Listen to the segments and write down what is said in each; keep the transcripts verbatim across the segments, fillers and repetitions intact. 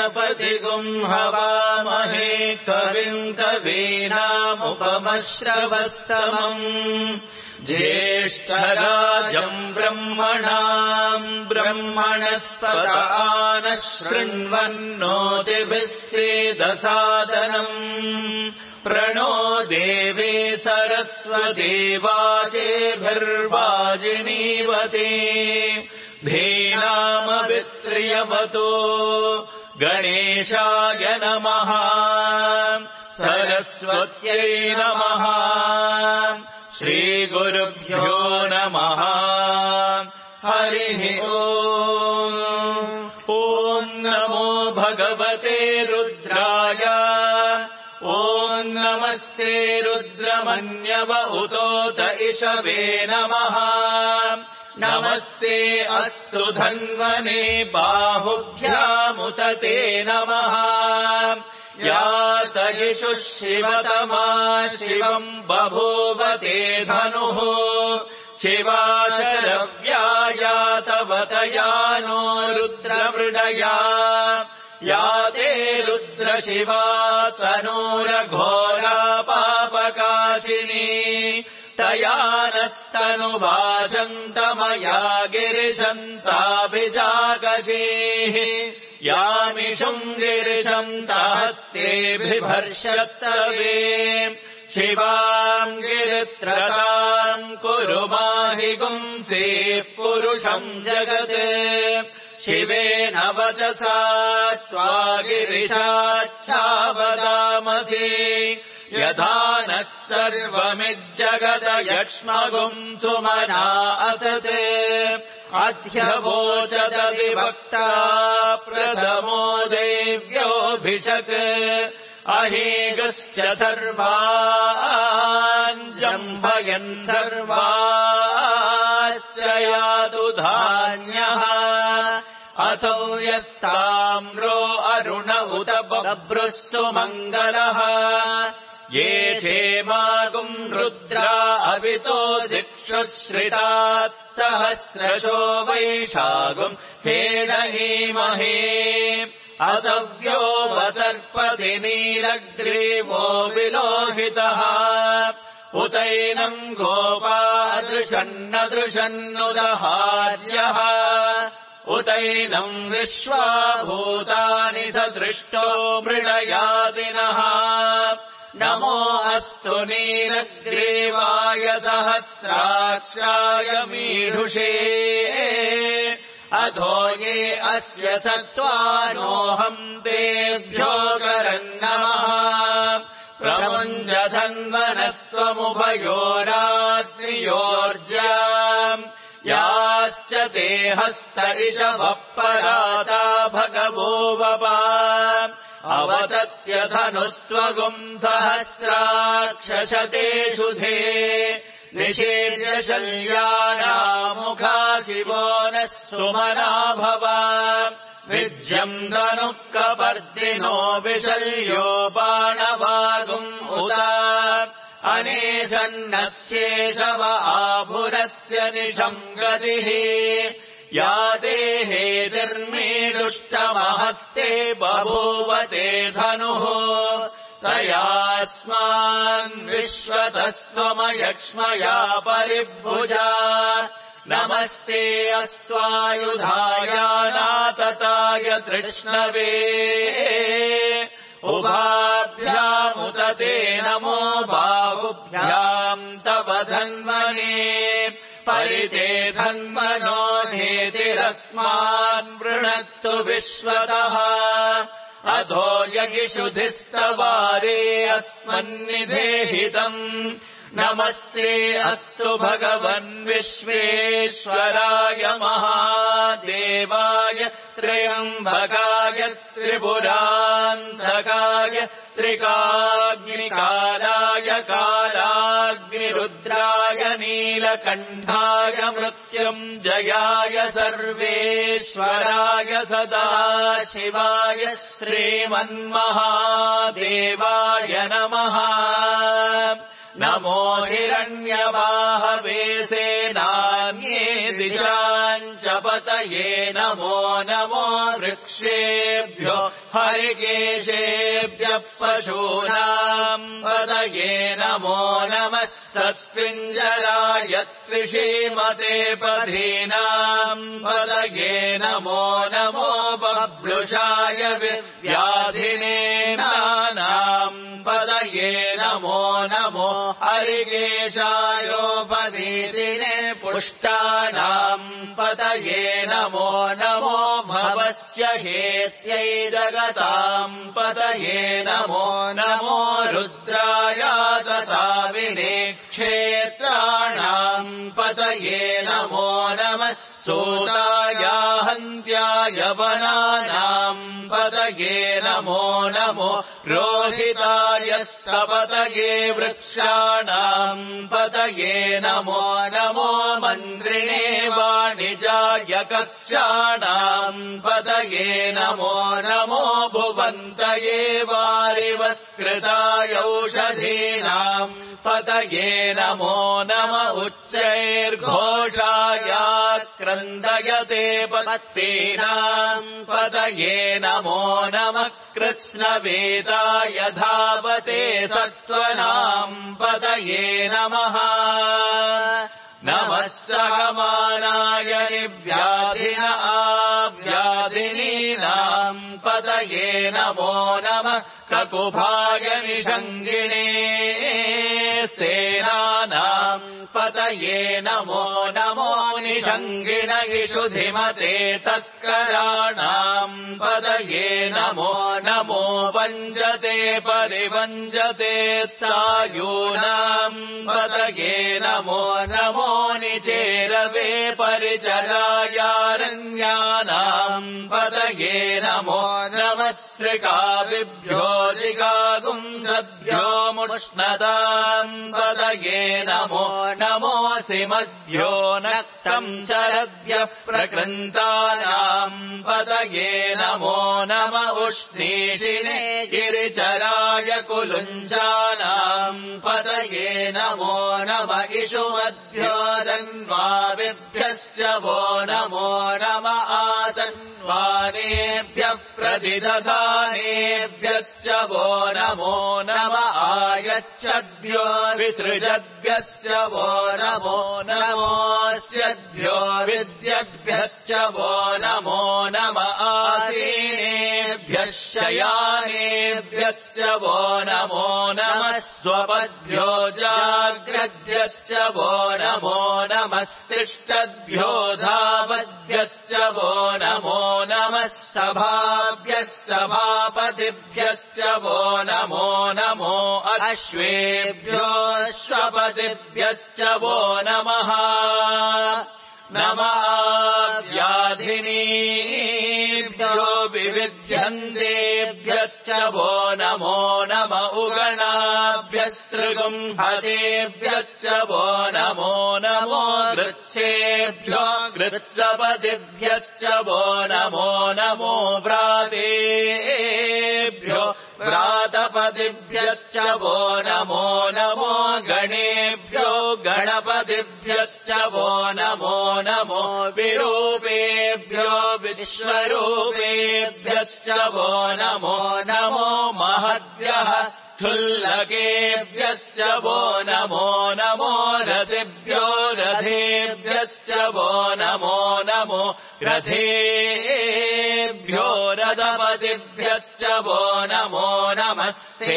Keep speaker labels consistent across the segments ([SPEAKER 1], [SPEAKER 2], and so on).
[SPEAKER 1] गणपतिगुं हवामहे कविम् कवीनामुपमश्रवस्तमम् ज्येष्ठराजम् ब्रह्मणाम् ब्रह्मणस्पत नः शृण्वन्नोतिभिः सेदसादनम् प्रणो देवे सरस्वती वाजेभिर्वाजिनीवते धेनामवित्र्यवतो गणेशाय नमः सरस्वत्यै नमः श्रीगुरुभ्यो नमः हरिः ओम् ॐ नमो भगवते रुद्राय ॐ नमस्ते रुद्रमन्यव उतोत इषवे नमः नमस्ते अस्तु धन्वने बाहुभ्यामुत ते नमः यातयिषुः शिवतमा शिवम् बभूव ते धनुः शिवाशरव्यायातवतया नो रुद्रमृडया या ते रुद्रशिवा तनूरघोरा पापकाशिनी तया नस्तनुभाषन्तमया गिरिशन्ताभिजाकशीः यामिषुम् गिरिशन्तहस्तेभिभर्षस्तवे शिवाम् गिरित्रताम् कुरु माहि गुंसेः पुरुषम् जगत् शिवेन वचसा त्वा गिरिशाच्छावदामसि यथा नः सर्वमिज्जगद यक्ष्मगुम् सुमना असते अध्यवोचदविभक्ता प्रथमो देव्योऽभिषक् अहेगश्च सर्वान् जम्भयन् सर्वाश्च यातु धान्यः असौ यस्ताम्रो अरुण उत बभ्रुः सुमङ्गलः ये क्षेमागुम् रुद्रा अवितो दिक्षुश्रितात् सहस्रशो वैशागुम् हेडहीमहे असव्यो वसर्पति नीलग्रीवो विलोहितः उतैनम् गोपादृशन्नदृशन्नुदहार्यः उतैनम् विश्वाभूतानि सदृष्टो मृडयादिनः नमो अस्तु नीलग्रीवाय सहस्राक्षाय मीढुषे अधो ये अस्य सत्त्वानोऽहम् तेभ्यो करन्नमः प्रमुञ्जधन्वनस्त्वमुभयोरात्रियोर्जाम् याश्च ते हस्त इषवः पराता भगवो वपा अवतत्यधनुस्त्वगुम् सहस्राक्षशतेषु धे निषेव्य शल्यानामुखा शिवो नः सुमना भव विज्यम् धनुः कपर्दिनो विशल्यो बाणवागुम् उता अनेशन्नस्येषव आभुरस्य निशम् गतिः या देहेतिर्मीडुष्टमहस्ते बभूवते धनुः तयास्मान् विश्वतस्त्वमयक्ष्मया परिभुजा नमस्ते अस्त्वायुधायानातताय तृष्णवे उभाभ्यामुत ते नमो बाहुभ्याम् तव धन्वने परिते धन्वनो नेतिरस्मान् वृणत्तु विश्वतः अधो यगिषुधिस्तवारे अस्मन्निधेहितम् नमस्ते अस्तु भगवन् विश्वेश्वराय महादेवाय त्र्यम्बकाय त्रिपुरान्तकाय त्रिकाग्निकालाय कालाग्निरुद्राय नीलकण्ठाय मृत्युञ्जयाय सर्वेश्वराय सदाशिवाय श्रीमन्महादेवाय नमः नमो हिरण्यवाहवे सेनान्ये दिशाम् च पतये नमो नमो वृक्षेभ्यो पशुपतेभ्यो हरिकेशेभ्यः पशूनाम् पतये नमो नमः सस्मिञ्जराय त्विषीमते पथीनाम् पतये नमो नमो बभ्रुषाय व्याधिने नानाम् पतये नमो नमो हरिकेशायोपवीतिने पुष्टानाम् पतये नमो नमो भवस्य हेत्यै जगताम् पतये नमो नमो रुद्राय तथा विनेक्षेत्राणाम् पतये नमो नमः सूताय हन्त्याय वनानाम् पतये नमो नमो रोहिताय स्तपतये वृक्षाणाम् पतये नमो नमो मन्त्रिणे वाणिजाय कक्षाणाम् पतये नमो नमो भुवन्तये वारिवस्कृताय औषधीनाम् पतये नमो नम उच्चैर्घोषाय क्रन्दयते पत्तीनाम् पतये नमो नमः कृत्स्नवेदाय धावते सत्त्वनाम् पतये नमः नमः सहमानाय निव्याधिन आव्याधिनीनाम् पतये नमो नमः ककुभाय निषङ्गिणे स्तेनानाम् पतये नमो नमो निषङ्गिण इषुधिमते तस्कराणाम् पतये नमो नमो वञ्जते परिवञ्जते स्थायूनाम् पतये नमो नमो निचेरवे परिचरायारण्यानाम् पतये नमो नमः श्रिकाविभ्यो जिगागुंसद्भ्यो मुष्णताम् पतये नमो नमोऽसि मद्भ्यो नक्तम् शरद्भ्यः प्रकृन्तानाम् पतये नमो नम उष्णीषिणे गिरिचराय कुलुञ्जानाम् पतये नमो नम इषुमध्यो जन्वाविभ्यश्च वो नमो नम आतन्वानेभ्यः प्रतिदधानेभ्यश्च वो नमो नम आयच्छद्भ्यो विसृजद्भ्यश्च वो नमो नमोऽस्यद्भ्यो विद्यद्भ्यश्च वो नमो नम आसीनेभ्यः शयानेभ्यश्च वो नमो नमः स्वपद्भ्यो जाग्रद्भ्यश्च वो नमो नमस्तिष्ठद्भ्यो धावद्भ्यश्च वो नमो नमः सभाभ्यः सभापतिभ्यश्च वो नमो नमो अश्वेभ्यो अश्वपतिभ्यश्च वो नमः नमः व्याधिनीभ्यो विविध्यन्तेभ्यश्च वो नमो नम उगणाभ्यस्त्रिगुंहतेभ्यश्च वो नमो नमो गृच्छेभ्यो गृत्सपतिभ्यश्च वो नमो नमो व्रातेभ्यो व्रातपतिभ्यश्च वो नमो नमो गणेभ्यो गणपतिभ्यश्च वो नमो नमो विरूपेभ्यो विश्वरूपेभ्यश्च वो नमो नमो महद्भ्यः क्षुल्लकेभ्यश्च वो नमो नमो रथिभ्यो रथेभ्यश्च वो नमो नमो रथेभ्यो रथपतिभ्यश्च वो नमो नमः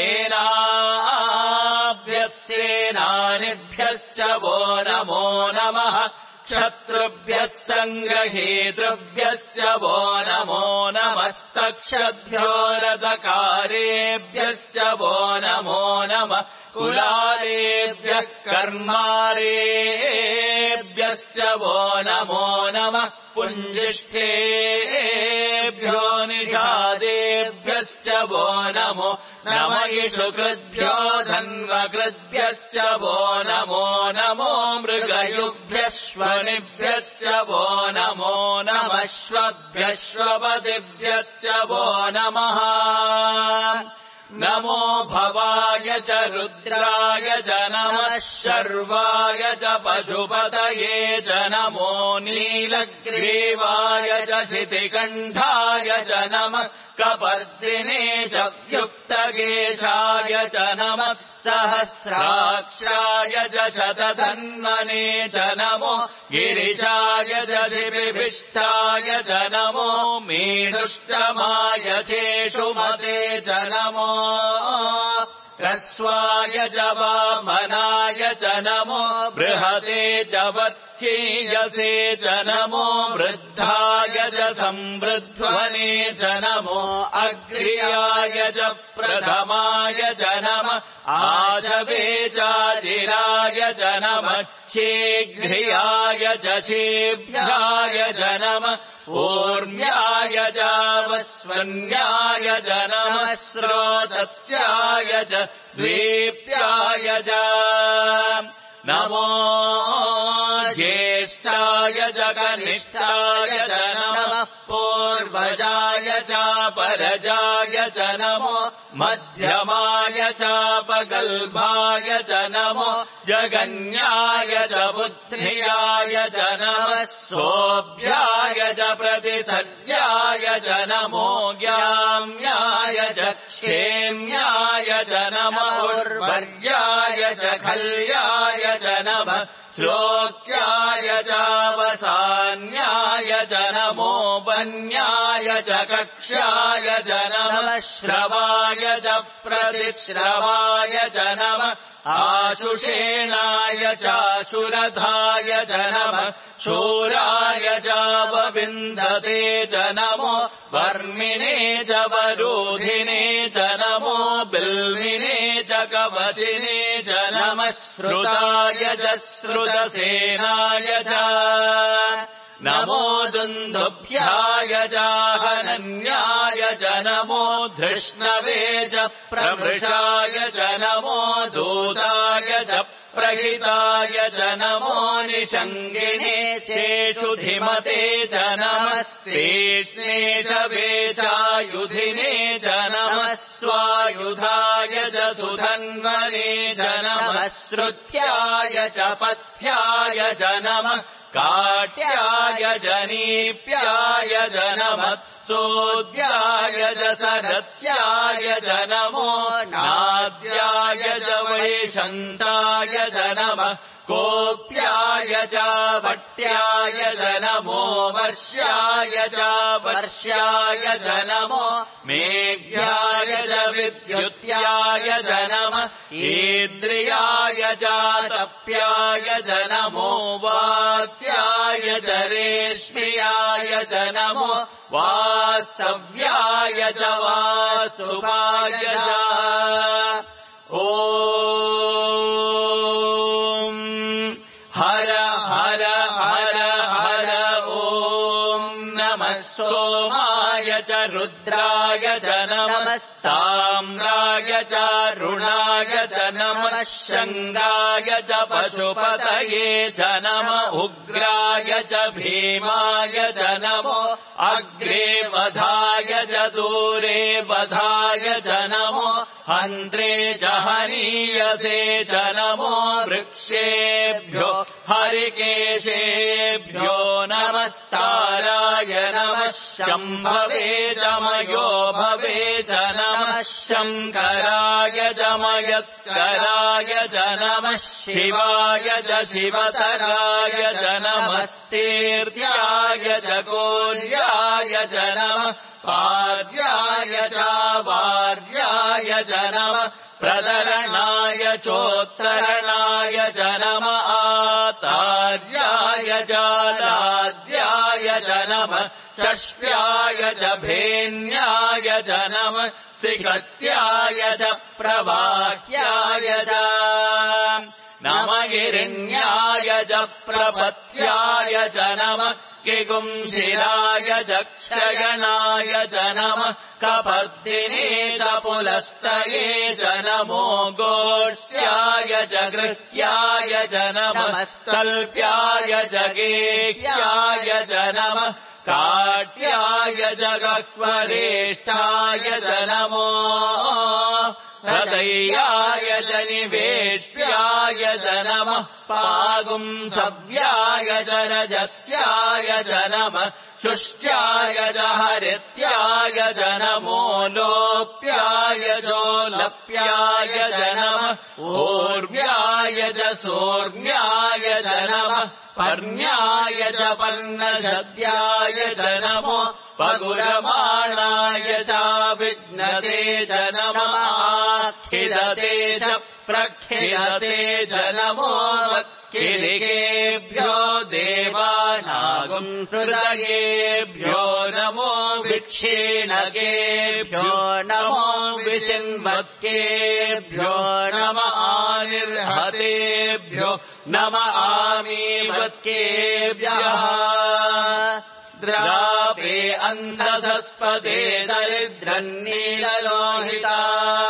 [SPEAKER 1] सेनाभ्यः सेनानिभ्यश्च वो नमो नमः क्षत्रुभ्यः सङ्ग्रहेतृभ्यश्च वो नमो नमस्तक्षद्भ्यो रथकारेभ्यश्च वो नमो नमः कुलालेभ्यः कर्मारेभ्यश्च वो नमो नमः पुञ्जिष्ठेभ्यो निषादेभ्यश्च वो नमो नम इषुकृद्भ्यो धन्वकृद्भ्यश्च वो नमो नमो मृगयुभ्यश्वनिभ्यश्च वो नमो नमः श्वभ्यश्वपतिभ्यश्च वो नमः नमो भवाय च रुद्राय च नमः शर्वाय च पशुपतये च नमो नीलग्रीवाय च शितिकण्ठाय च नमः कपर्दिने च व्युक्तकेशाय च नमः सहस्राक्षाय च शतधन्वने च नमो गिरिशाय च शिबिभिष्टाय च नमो मीडुष्टमाय चेषुमते च नमो ह्रस्वाय च वामनाय च नमो बृहते च वत्कीयसे च नमो वृद्धाय च संवृध्वने च नमो अग्र्याय च प्रथमाय च नमः आजवे चाजिराय च नमः शीघ्रियाय च शीभ्याय च नमः ऊर्म्याय च वस्वन्याय च नमः स्रोतस्याय च द्वीप्याय च नमो ज्येष्ठाय च कनिष्ठाय च नमः पूर्वजाय च परजाय च नमो मध्यमाय चापगल्भाय च नमो जगन्याय च बुद्धियाय च नमः सोऽभ्याय च प्रतिसद्याय च नमो ज्ञाम्याय च क्षेम्याय च नमः उर्वर्याय च खल्याय च नमः श्लोक्याय चावसान्याय च नमो वन्याय च कक्ष्याय च नमः श्रवाय च प्रतिश्रवाय च नमः आशुषेणाय चाशुरधाय च नमः शूराय चावविन्दते च नमो वर्मिणे च वरोधिने च नमो बिल्विने च कवचिने च नमः श्रुताय च श्रुतसेनाय च नमो दुन्दुभ्याय चाहनन्याय च नमो धृष्णवे च प्रमृषाय च नमो दूताय च प्रहिताय च नमो निषङ्गिणे चेषुधिमते च नमस्तेष्णे च वेचायुधिने च नमः स्वायुधाय च सुधन्वने च नमः श्रुत्याय च पथ्याय च नमः काट्याय जनीप्याय च नमः सोद्याय च सरस्याय च नमो नाद्याय च वैशन्ताय च नमः कोप्याय च वट्याय च नमो वर्ष्याय च वर्ष्याय च नमो मेघ्याय च विद्युत्याय च नमः इन्द्रियाय च तप्याय च नमो वात्याय च रेश्म्याय च नमो वास्तव्याय च वास्तुपाय च ॐ हर हर हर हर ॐ नमः सोमाय च रुद्राय च नमस्ताम्राय च रुणाय च नमः शङ्गाय च पशुपतये च नमः उग्राय च भीमाय च नमो अग्रे वधाय च दूरे वधाय च नमो हन्त्रे च हनीयसे च नमो वृक्षेभ्यो हरिकेशेभ्यो नमस्ताराय नमः शम्भवे च मयो भवे च नमः शङ्कराय च मयस्कराय च नमः शिवाय च शिवतराय च नमस्तीर्याय च कोल्याय च नमः पार्याय च वार्याय च नमः प्रदरणाय चोत्तरणाय च नमः आतार्याय च लाद्याय च नमः षष्ट्याय च भेन्याय च नमः सिकत्याय च प्रवाह्याय च नम हिरण्याय च प्रपत्याय च नमः किगुंशिराय च क्षयनाय च नमः कपर्दिने च पुलस्तये च नमो गोष्ठ्याय च गृह्याय च नमः स्तल्प्याय च गेह्याय च नमः काट्याय च गह्वरेष्ठाय च नमो प्रदैयाय च निवेश्याय च नमः पागुंसव्याय च रजस्याय च नमः शुष्ट्याय च हरित्याय च नमो लोप्याय चोलप्याय च नमः ऊर्व्याय च सोर्व्याय च नमः पर्ण्याय च पर्णशद्याय च नमो पगुरमाणाय च विघ्नते च नमः आखिलते च प्रखिलते च नमो किलिकेभ्यो देवानागुं हृदयेभ्यो नमो विक्षीणकेभ्यो नमो विचिन्वत्केभ्यो नम आनिर्हतेभ्यो नम आमीवत्केभ्यः द्रापे अन्धसस्पदे दरिद्रन्नीललोहिता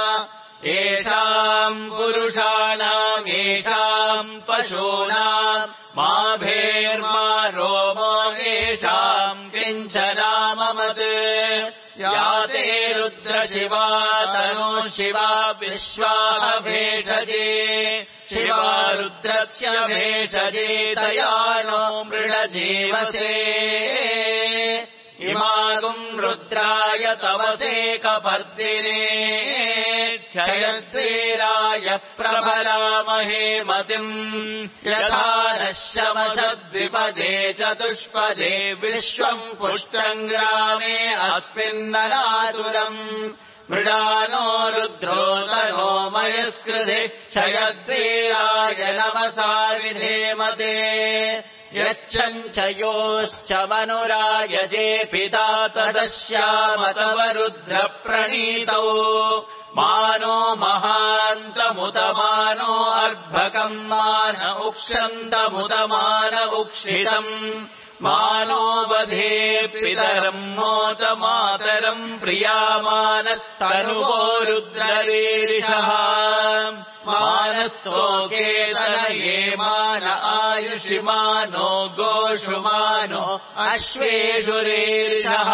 [SPEAKER 1] येषाम् पुरुषाणाम् येषाम् पशूनाम् मा भेर्मा रोमो येषाम् किञ्चनाममत् या ते रुद्रशिवा तनो शिवा विश्वाः भेषजे शिवा रुद्रस्य भेषजे तया नो मृडजीवसे इमागुम् रुद्राय तवसे कपर्दिने क्षयद्वीराय प्रभरामहे मतिम् यथा नः शमशद्विपदे चतुष्पदे विश्वम् पुष्टम् ग्रामे अस्मिन्ननातुरम् मृडानो रुद्रो तनो मयस्कृते क्षयद्वीराय नमसा विधेमते यच्छञ्च योश्च मनुरायजे पिता तदश्याम तव रुद्रप्रणीतौ मानो महान्तमुत मानो अर्भकम् मान उक्षन्तमुत मान उक्षितम् मानो वधे पितरम् मोच मातरम् प्रियामानस्तनुवो रुद्ररीरिषः मानस्तोकेतनये मान आयुषि मानो गोषु मानो अश्वेषु रीरिषः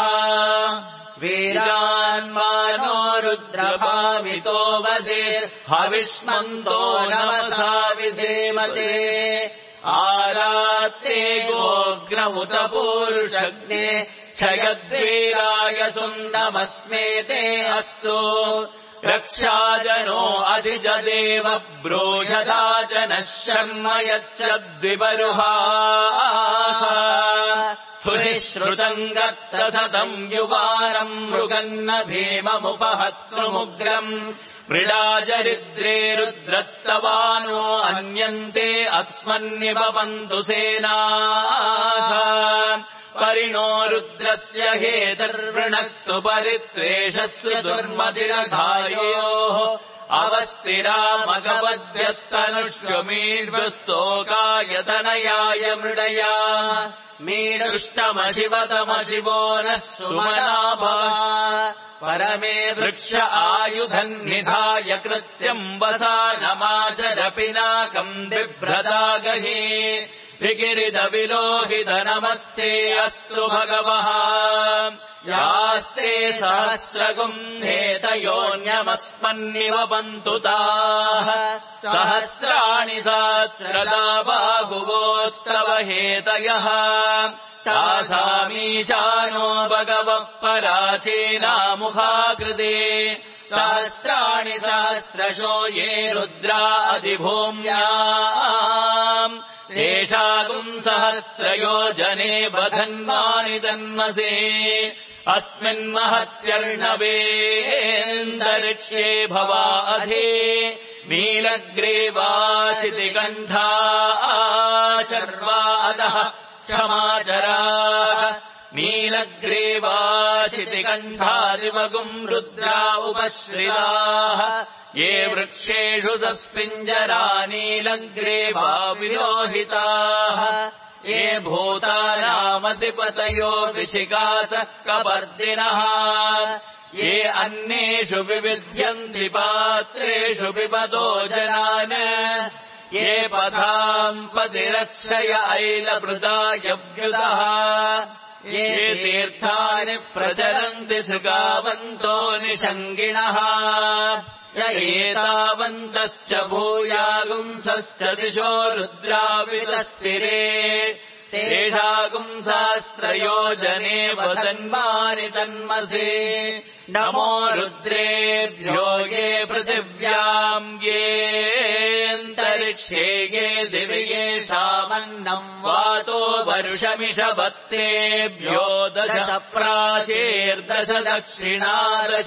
[SPEAKER 1] वीरान्मानो रुद्रभावितो वधेर् हविष्मन्तो नमसा विधेमते आरात्ते गोग्रमुत पूरुषग्ने क्षयद्वीराय सुन्दमस्मेते अस्तु रक्षाजनो अधिजदेव ब्रूषदा जनः शर्म यच्छद्विबरुहाः स्तुहि श्रुतम् गत्तसतम् युवारम् मृगन्न भीममुपहत्तुमुग्रम् मृडाजरिद्रे रुद्रस्तवानो अन्यन्ते अस्मन्निभवन्तु सेनाः परिणो रुद्रस्य हेतर्वृणक्तु परित्वेषस्व दुर्मतिरघायोः अवस्थिरामगवद्यस्तनुष्यमीर्वस्तोकायतनयाय मृडया मीडुष्टमशिवतमशिवो नः सुमनाभव परमे वृक्ष आयुधन्निधाय कृत्यम् वसानमाचरपिनाकम् बिभ्रदागहि विगिरिदविलोहित नमस्ते अस्तु भगवः यास्ते सहस्रगुम् हेतयोऽन्यमस्मन्निवपन्तु ताः सहस्राणि सहस्रदा बाहुवोस्तव हेतयः तासामीशानो भगवः पराचीनामुखाकृते सहस्राणि सहस्रशो ये रुद्रा अधिभूम्याम् तेषागुम् सहस्रयोजने बधन्वानि तन्मसे अस्मिन्महत्यर्णवेन्दरिक्ष्ये भवाधे नीलग्रीवाशितिकण्ठा शर्वादः क्षमाचराः नीलग्रीवाशितिकण्ठादिवगुम् रुद्रा उपश्रिताः ये वृक्षेषु सस्पिञ्जरा नीलग्रीवा विलोहिताः ये भूतानामधिपतयो विशिखासः कपर्दिनः ये अन्येषु विविध्यन्ति पात्रेषु पिबतो जनान् ये पथाम् पतिरक्षय ऐलभृतायव्युतः ये तीर्थानि प्रचलन्ति सृगावन्तो निषङ्गिणः य एतावन्तश्च भूयागुंसश्च दिशो रुद्रावितस्थिरे तेषागुंसास्त्रयोजने वसन्मानि तन्मसे नमो रुद्रेभ्यो ये पृथिव्याम् येऽन्तरिक्षे ये दिवि येषामन्नम् वातो वर्षमिषभस्तेभ्यो दश प्राचेर्दश दक्षिणादश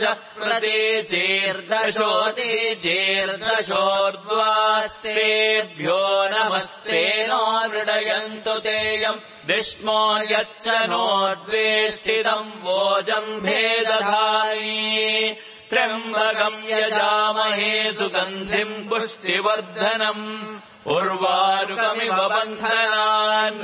[SPEAKER 1] प्रतीचेर्दशोदीचेर्दशोर्ध्वास्तेभ्यो नमस्ते नो मृडयन्तु तेयम् विष्मो यश्च नोद्वे स्थितम् वोजम्भे दधायि त्र्यम्बकम् यजामहे सुगन्धिम् पुष्टिवर्धनम् उर्वारुकमिव बन्धनान्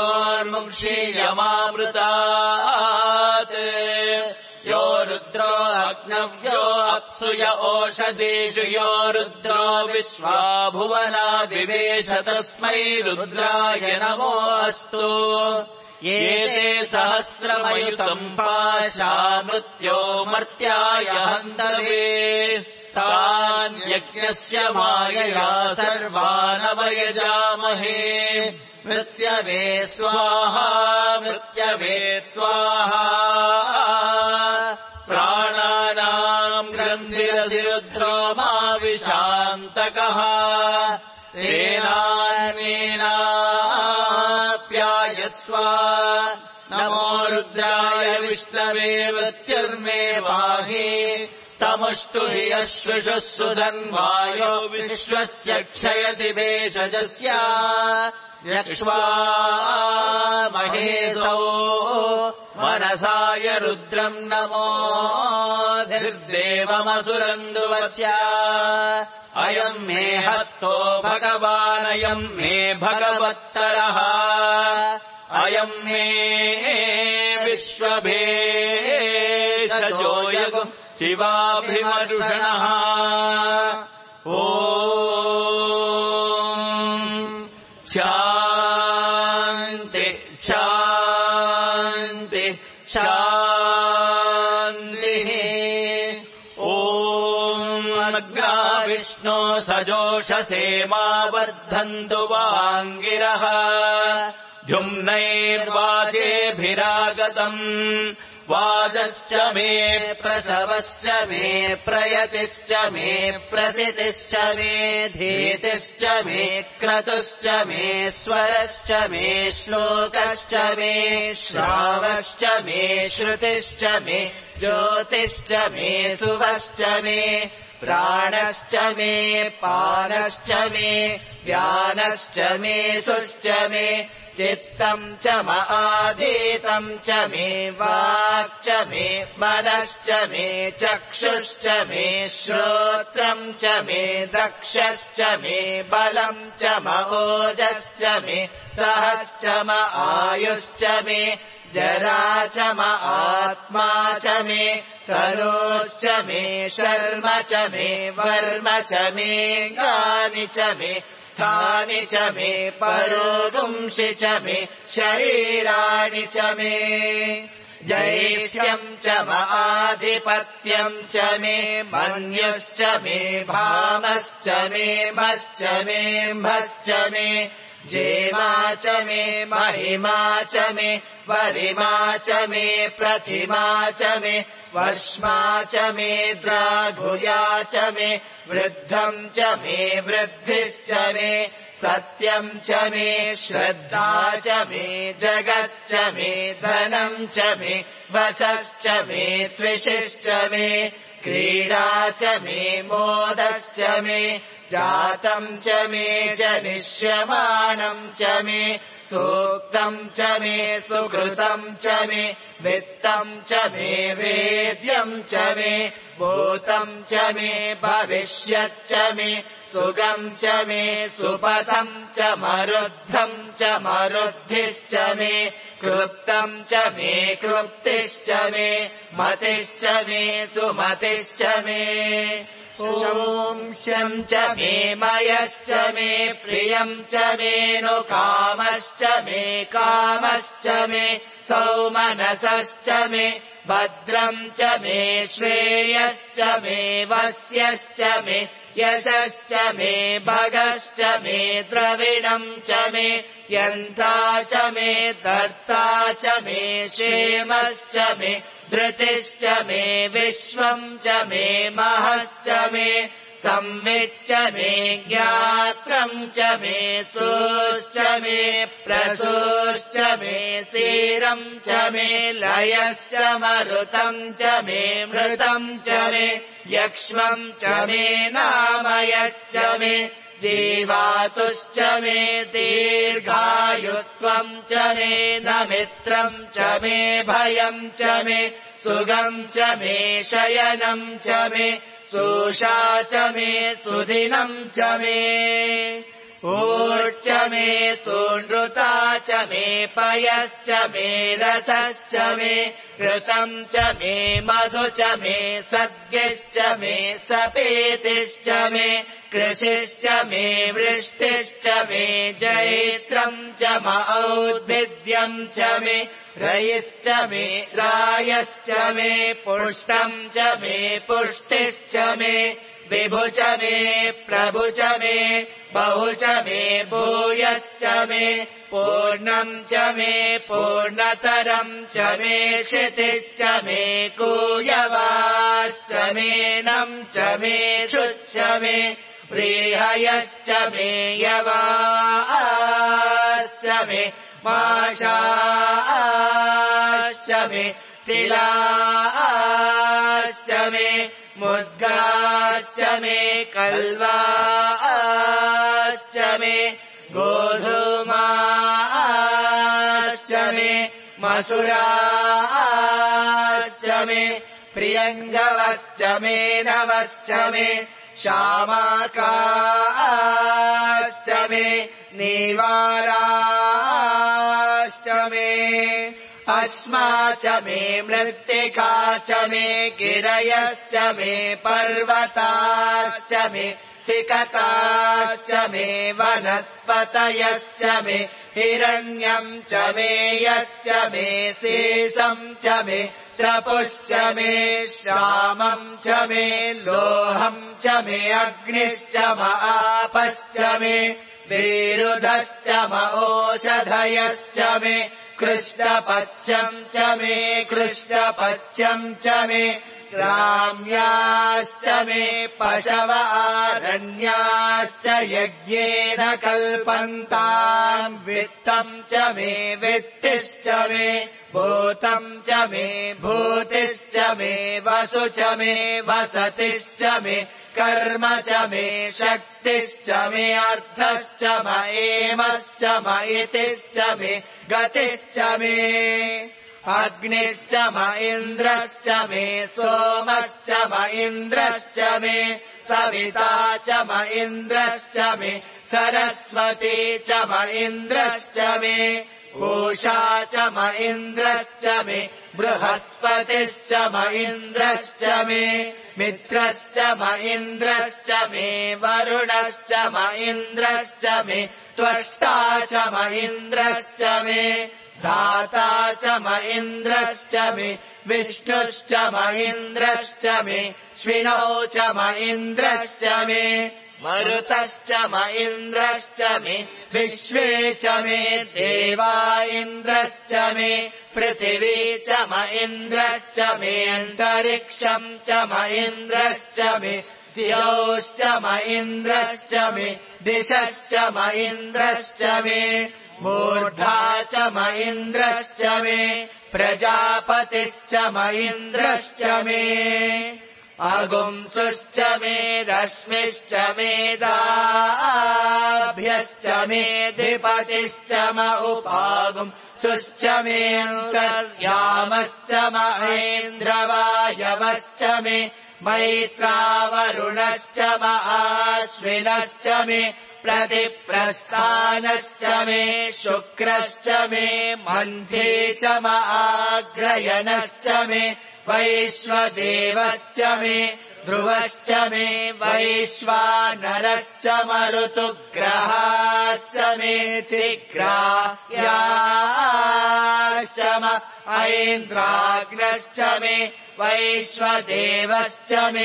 [SPEAKER 1] मृत्योर्मुक्षीयमावृतात् यो रुद्रो अग्नव्यो अप्सुय ओषधीषु यो रुद्रो विश्वा भुवनादिवेश तस्मै रुद्राय नमो अस्तु ये ते सहस्रमयुतम् पाशा मृत्यो मर्त्याय हन्तवे तान् यज्ञस्य मायया सर्वानवयजामहे मृत्यवे स्वाहा मृत्यवे स्वाहा प्राणानाम् ग्रन्थिरसिरुद्रो माविशान्तकः तेनानेनाप्यायस्व नमो रुद्राय विष्णवे मृत्युर्मे पाहि तमुष्टु हि अश्विषुः सुधन्वायो विश्वस्य क्षयति भेषजस्य यक्ष्वा महेशो मनसाय रुद्रम् नमोभिर्देवमसुरन्दुवस्य अयम् मे हस्तो भगवानयम् मे भगवत्तरः अयम् मे विश्वभेषजोऽयम् शिवाभिमर्षणः ॐ शान्ति शान्ति शान्तिः ॐ अग्रा विष्णो सजोषसे मा वर्धन्तु वाङ्गिरः द्युम्नैर्वाचेभिरागतम् वाजश्च मे प्रसवश्च मे प्रयतिश्च मे प्रसितिश्च मे धीतिश्च मे क्रतुश्च मे स्वरश्च मे श्लोकश्च मे श्रावश्च मे श्रुतिश्च मे ज्योतिश्च मे सुवश्च मे प्राणश्च मे पानश्च मे व्यानश्च मे सुश्च मे चित्तम् च मआधीतम् च मे वाक् च मे मनश्च मे चक्षुश्च मे श्रोत्रम् च मे दक्षश्च मे बलम् च मओजश्च मे सहश्च म आयुश्च मे जरा च म आत्मा च मे तनोश्च मे शर्म च मे वर्म च मे गानि च मे स्थानि च मे परोगुंषि च मे शरीराणि च मे जैष्ठ्यम् च माधिपत्यम् च मे मन्युश्च मे भामश्च मे मश्च मे म्भश्च मे जेमा च मे महिमा च मे वरिमा च मे प्रतिमा च मे वश्मा च मे द्राघुया च मे वृद्धम् च मे वृद्धिश्च मे सत्यम् च मे श्रद्धा च मे जगच्च मे धनम् च मे वसश्च मे त्विषिश्च मे क्रीडा च मे मोदश्च मे जातम् च मे जनिष्यमाणम् च मे सूक्तम् च मे सुकृतम् च मे वित्तम् च मे वेद्यम् च मे भूतम् च मे भविष्यच्च मे सुगम् च मे सुपथम् च मरुद्धम् च मरुद्धिश्च मे क्लृप्तम् च मे क्लृप्तिश्च मे मतिश्च मे सुमतिश्च मे शंस्यम् च मे मयश्च मे प्रियम् च मे नु कामश्च मे कामश्च मे सौमनसश्च मे भद्रम् च मे श्रेयश्च मे वस्यश्च मे यशश्च मे भगश्च मे द्रविणम् च मे यन्ता च मे धर्ता च मे क्षेमश्च मे धृतिश्च मे विश्वम् च मे महश्च मे संविच्च मे ज्ञात्रम् च मे सोश्च मे प्रसोश्च मे सीरम् च मे लयश्च मरुतम् च मे मृतम् च मे यक्ष्मम् च मे नामयच्च मे जीवातुश्च मे दीर्घायुत्वम् च मे नमित्रम् च मे भयम् च मे सुगम् च मे शयनम् च मे सोषा च मे सुदिनम् च मे ऊर्च मे सूनृता च मे पयश्च मे रसश्च मे घृतम् च मे मधु च मे सद्गिश्च मे सपेतिश्च मे कृषिश्च मे वृष्टिश्च मे जैत्रम् च मौद्भिद्यम् च मे रयिश्च मे रायश्च मे पुष्टम् च मे पुष्टिश्च मे विभु च मे प्रभु च मे बहु च मे भूयश्च मे पूर्णम् च मे पूर्णतरम् च मे क्षितिश्च मे कूयवाश्च मे नम् च मे शुच्च मे व्रीहयश्च मे यवाश्च मे माशाश्च मे तिलाश्च मे मुद्गाश्च मे कल्वाश्च मे गोधूमाश्च मे मसुराश्च मे प्रियङ्गवश्च मे नवश्च मे श्यामाकाश्च मे नीवाराश्च मे अस्मा च मे मृत्तिका च मे गिरयश्च मे पर्वताश्च मे सिकताश्च मे वनस्पतयश्च मे हिरण्यम् च मे यश्च मे शेषम् च मे त्रपुश्च मे श्यामम् च मे लोहम् च मे अग्निश्च म आपश्च मे विरुधश्च म ओषधयश्च मे कृष्णपच्यम् च मे कृष्णपच्यम् च मे ग्राम्याश्च मे पशव आरण्याश्च यज्ञेन कल्पन्ताम् वित्तम् च मे वित्तिश्च मे भूतम् च मे भूतिश्च मे वसु च मे वसतिश्च मे कर्म च मे शक्तिश्च मे अर्थश्च म एमश्च म इतिश्च मे गतिश्च मे अग्निश्च म इन्द्रश्च मे सोमश्च म इन्द्रश्च मे सविता च म इन्द्रश्च मे सरस्वती च म इन्द्रश्च मे पूषा च म इन्द्रश्च मे बृहस्पतिश्च म इन्द्रश्च मे मित्रश्च म इन्द्रश्च मे वरुणश्च म इन्द्रश्च मे त्वष्टा च म इन्द्रश्च मे धाता च म इन्द्रश्च मे विष्णुश्च म इन्द्रश्च मे श्विनौ च म इन्द्रश्च मे मरुतश्च म इन्द्रश्च मे विश्वे च मे देवा इन्द्रश्च मे पृथिवी च म इन्द्रश्च मे अन्तरिक्षम् च म इन्द्रश्च मे द्यौश्च म इन्द्रश्च मे दिशश्च म इन्द्रश्च मे मूर्धा च म इन्द्रश्च मे प्रजापतिश्च म इन्द्रश्च मे अगुंसुश्च मे रश्मिश्च मे दाभ्यश्च मे धिपतिश्च म उपागुंसुश्च मे अन्तर्यामश्च म ऐन्द्रवायवश्च मे मैत्रावरुणश्च म आश्विनश्च मे प्रतिप्रस्थानश्च मे शुक्रश्च मे मन्थे च म आग्रयणश्च मे वैश्वदेवश्च मे ध्रुवश्च मे वैश्वानरश्च मरुतुग्रहाश्च मे त्रिग्राह्याश्च म ऐन्द्राग्नश्च मे वैश्वदेवश्च मे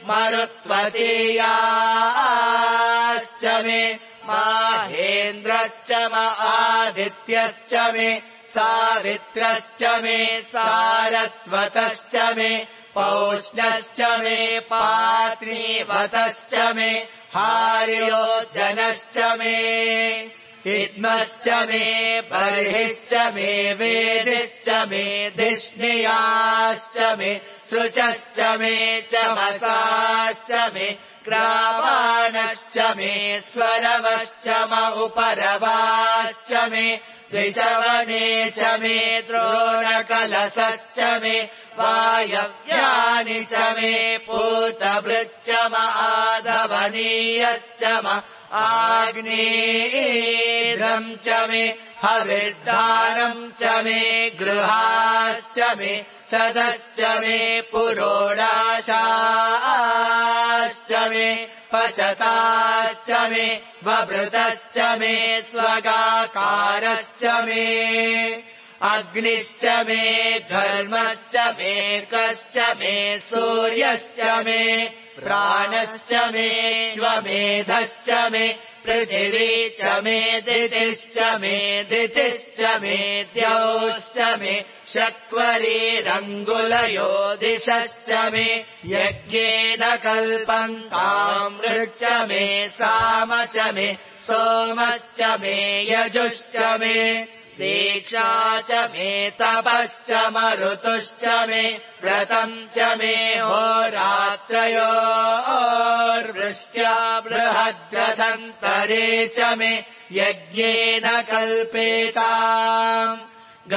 [SPEAKER 1] मरुत्वतीयाश्च मे माहेन्द्रश्च म आदित्यश्च मे सावित्रश्च मे सारस्वतश्च मे पौष्णश्च मे पात्नीवतश्च मे हार्योजनश्च मे इद्मश्च मे बर्हिश्च मे वेदिश्च मे धिष्णियाश्च मे सृचश्च मे चमसाश्च मे ग्रावाणश्च मे स्वरवश्च म उपरवाश्च मे द्विषवणे च मे द्रोणकलशश्च मे वायव्यानि च मे पूतभृच्च म आधवनीयश्च म आग्नेयम् च मे हविर्दानम् च मे गृहाश्च मे सदश्च मे पुरोडाशाश्च मे पचताश्च मे वभृतश्च मे स्वगाकारश्च मे अग्निश्च मे घर्मश्च मेर्कश्च मे सूर्यश्च मे प्राणश्च मे श्वमेधश्च मे पृथिवी च मे दितिश्च मे दितिश्च मे द्यौश्च मे शक्वरीरङ्गुलयो दिशश्च मे यज्ञेन कल्पन्ताम् ऋक् च मे साम च मे सोमश्च मे यजुश्च मे दीक्षा च मे तपश्च मरुतुश्च मे व्रतम् च मे होरात्रयोर्वृष्ट्या बृहद्रथन्तरे च मे यज्ञेन कल्पेताम्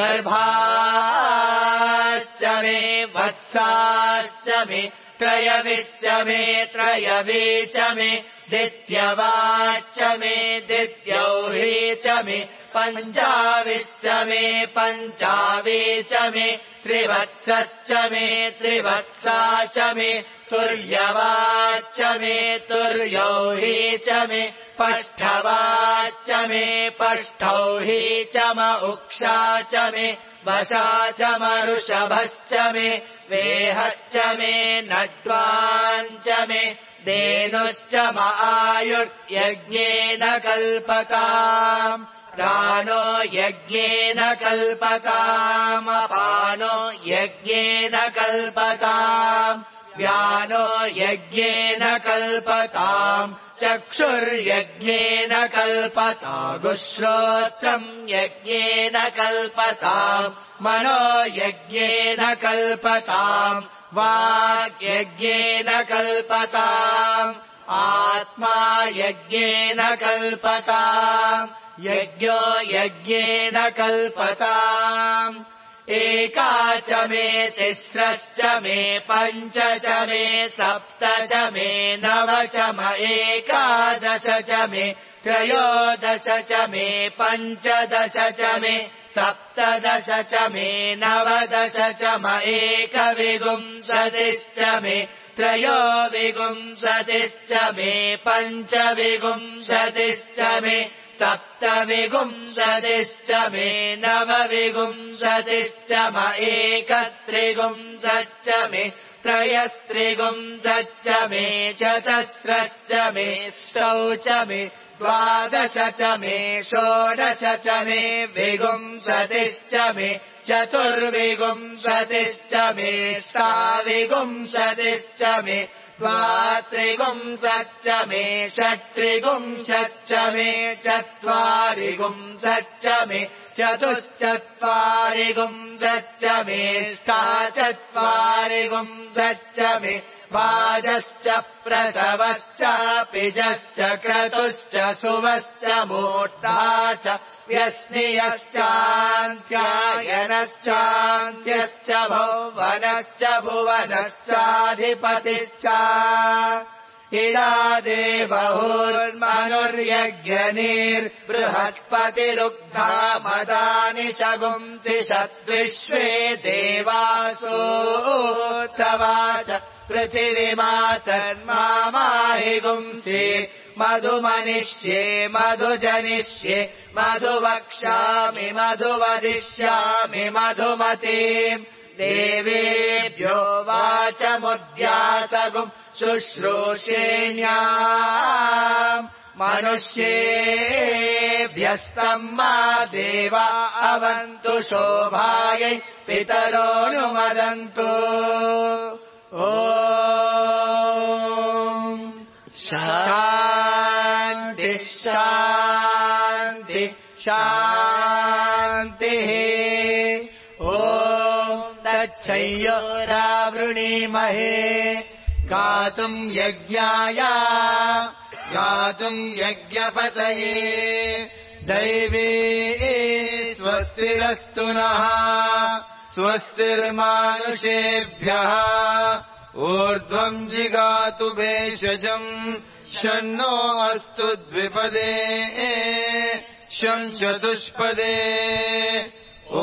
[SPEAKER 1] गर्भाश्च मे वत्साश्च मे त्रयविश्च मे त्रयवे च मे दित्यवाच्च मे दित्यौही च मे पञ्चाविश्च मे पञ्चावे च मे त्रिवत्सश्च मे त्रिवत्सा च मे तुर्यवाच्च मे तुर्यौही च मे पष्ठवाच्च मे पष्ठौही च म उक्षा च मे वशा च मरुषभश्च मे वेहश्च मे नड्वाञ्च मे धेनुश्च म आयुर्यज्ञेन कल्पताम् प्राणो यज्ञेन कल्पताम् अपानो यज्ञेन कल्पताम् व्यानो यज्ञेन कल्पताम् चक्षुर्यज्ञेन कल्पतागुश्रोत्रम् यज्ञेन कल्पताम् मनो यज्ञेन कल्पताम् वाग्यज्ञेन कल्पताम् आत्मा यज्ञेन कल्पताम् यज्ञो यज्ञेन कल्पताम् एका च मे तिस्रश्च मे पञ्च च मे सप्त च मे नव च म एकादश च मे त्रयोदश च मे पञ्चदश च मे सप्तदश च मे नवदश च म एकविंशतिश्च मे त्रयोविंशतिश्च मे पञ्चविंशतिश्च मे सप्तविंशतिश्च मे नवविंशतिश्च म एकत्रिंशच्च मे त्रयस्त्रिंशच्च मे चतस्रश्च मे षष्ठौ च मे द्वादश च मे षोडश च मे विंशतिश्च मे चतुर्विंशतिश्च मे षाविंशतिश्च मे द्वात्रिंशच्च मे षट्त्रिंशच्च मे चत्वारिंशच्च मे चतुश्चत्वारिंशच्च मे अष्टाचत्वारिंशच्च मे वाजश्च प्रसवश्च पिजश्च क्रतुश्च सुवश्च मूर्धा च व्यस्नियश्चान्त्यायनश्चान्त्यश्च भुवनश्च भुवनश्चाधिपतिश्च इडादेवहुर्मनुर्यज्ञनीर्बृहस्पतिरुग्धा मदानि शगुंसि षद्विश्वे देवासोऽथवाच पृथिवीमातन्मामाहि गुंसि मधुमनिष्ये मधुजनिष्ये मधुवक्ष्यामि मधुवदिष्यामि मधुमतीम् देवेभ्यो वाचमुद्यासगुम् शुश्रूषेण्याम् मनुष्येभ्यस्तम् मा देवा अवन्तु शोभायै पितरोऽनुमदन्तु ॐ शान्ति शान्ति शान्तिः ॐ तच्छय्योरावृणीमहे गातुम् यज्ञाय गातुम् यज्ञपतये दैवे स्वस्तिरस्तु नः स्वस्तिर्मानुषेभ्यः ऊर्ध्वम् जिगातु भेषजम् शन्नो अस्तु द्विपदे शं चतुष्पदे ॐ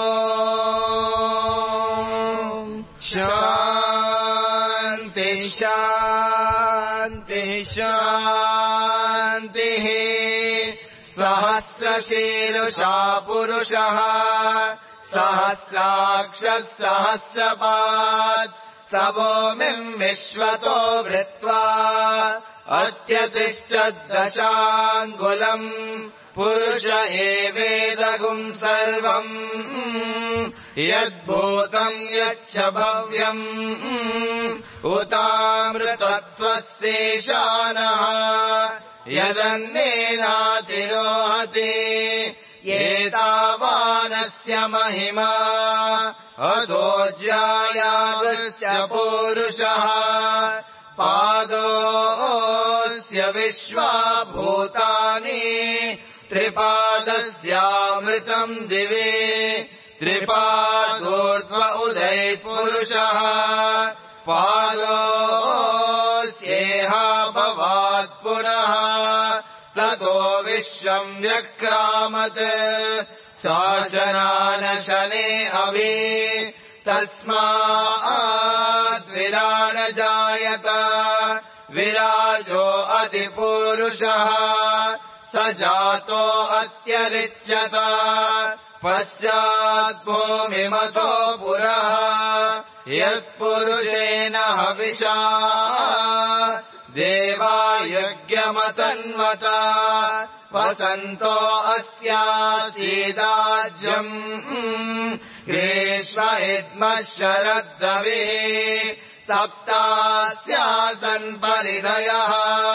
[SPEAKER 1] शान्ति शान्ति शान्तिः सहस्रशीर्षा पुरुषः सहस्राक्षः सहस्रपात् सभूमिम् विश्वतो वृत्वा अत्यतिष्ठद्दशाङ्गुलम् पुरुष एवेदगुम् सर्वम् यद्भूतम् यच्च भव्यम् उतामृतत्वस्तेषानः यदन्नेनातिरोहति एतावानस्य महिमा अधोज्यायागस्य पूरुषः पादोऽस्य विश्वाभूतानि त्रिपादस्यामृतम् दिवे त्रिपादोर्ध्व उदयपुरुषः पादोऽस्येह भवात् पुनः ततो विश्वम् व्यक्रामत् शासनानशने अभि तस्माद्विराड जायत विराजो अधिपुरुषः स जातो अत्यरिच्यत पश्चात् भूमिमतो पुरः यत्पुरुषेण हविषा देवा यज्ञमतन्वत वसन्तो अस्यासीदाज्यम् ग्रीष्म इद्मः शरद्रविः सप्तास्यासन् परिधयः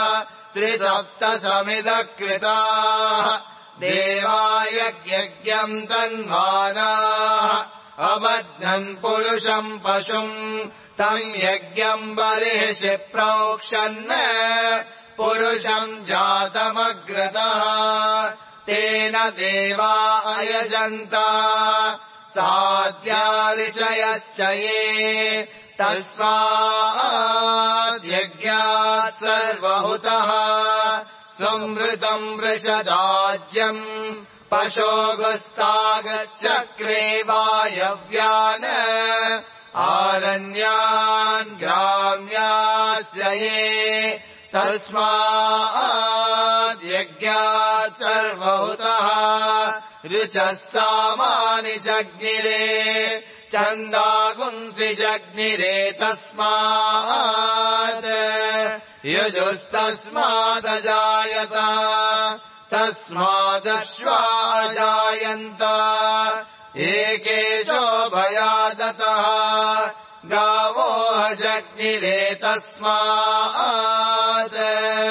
[SPEAKER 1] त्रिसप्तसमिदकृताः देवा यज्ञम् तन्वानाः अबध्नन् पुरुषम् पशुम् तम् यज्ञम् बर्हिषि प्रोक्षन् पुरुषम् जातमग्रतः तेन देवा अयजन्त साध्या ऋषयश्च ये तस्माद्यज्ञात् सर्वहुतः संवृतम् वृषदाज्यम् पशोगस्तागश्चक्रे वायव्यान् आरण्यान् ग्राम्याश्च ये तस्माद्यज्ञात् सर्वहुतः ऋचः सामानि जग्निरे छन्दागुंसि जग्निरे तस्मात् यजुस्तस्मादजायत तस्मादश्वाजायन्त एकेशो भयादतः गावो जग्निरे तस्मात्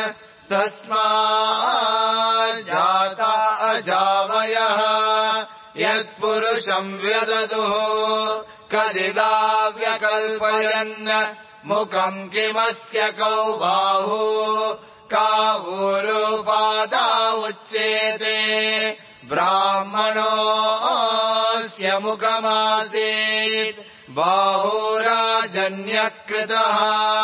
[SPEAKER 1] तस्माज्जाता अजावयः यत्पुरुषम् व्यदतुः कदिदा व्यकल्पयन् मुखम् किमस्य कौ बाहु कावूरुपादा उच्येते ब्राह्मणोऽस्य मुखमासीत् बाहुराजन्यकृतः